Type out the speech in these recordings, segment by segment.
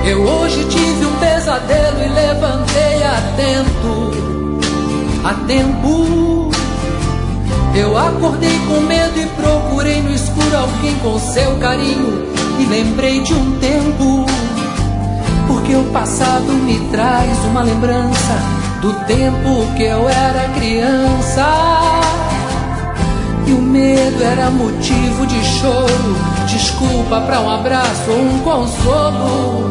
Eu hoje tive um pesadelo e levantei a tempo. Eu acordei com medo e procurei no escuro alguém com seu carinho. E lembrei de um tempo, porque o passado me traz uma lembrança do tempo que eu era criança. E o medo era motivo de choro, desculpa pra um abraço ou um consolo.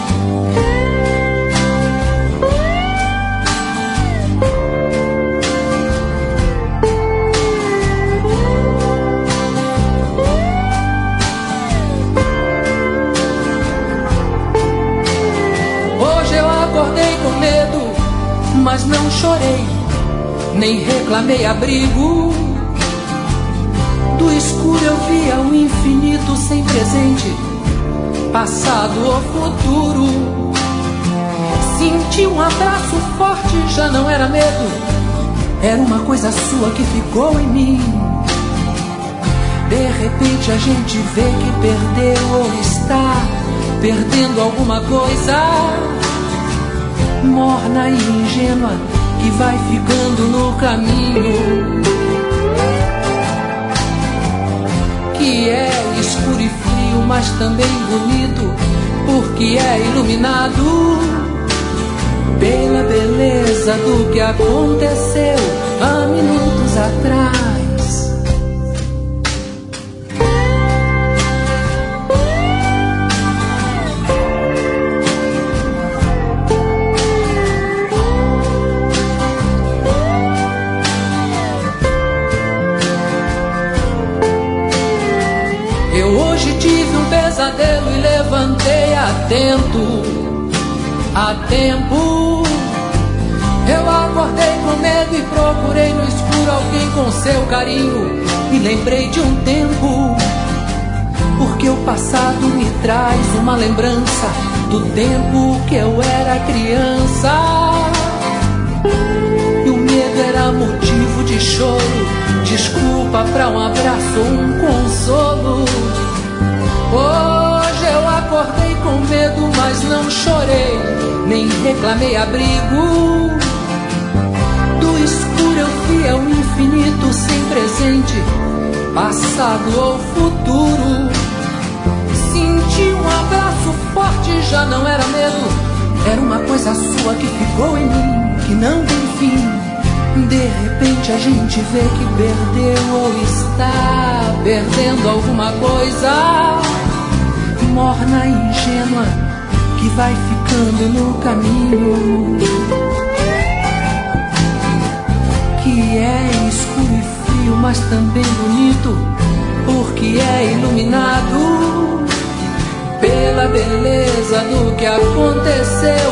Mas não chorei, nem reclamei abrigo. Do escuro eu via o infinito sem presente, passado ou futuro. Senti um abraço forte, já não era medo, era uma coisa sua que ficou em mim. De repente a gente vê que perdeu ou está perdendo alguma coisa morna e ingênua que vai ficando no caminho, que é escuro e frio, mas também bonito, porque é iluminado pela beleza do que aconteceu há minutos atrás. Eu hoje tive um pesadelo e levantei a tempo. Eu acordei com medo e procurei no escuro alguém com seu carinho. E lembrei de um tempo, porque o passado me traz uma lembrança do tempo que eu era criança. E o medo era motivo de choro, desculpa pra um abraço ou um consolo. Hoje eu acordei com medo, mas não chorei, nem reclamei abrigo. Do escuro eu via o infinito sem presente, passado ou futuro. Senti um abraço forte, já não era medo, era uma coisa sua que ficou em mim, que não tem fim. De repente a gente vê que perdeu ou está perdendo alguma coisa morna e ingênua que vai ficando no caminho, que é escuro e frio, mas também bonito, porque é iluminado pela beleza do que aconteceu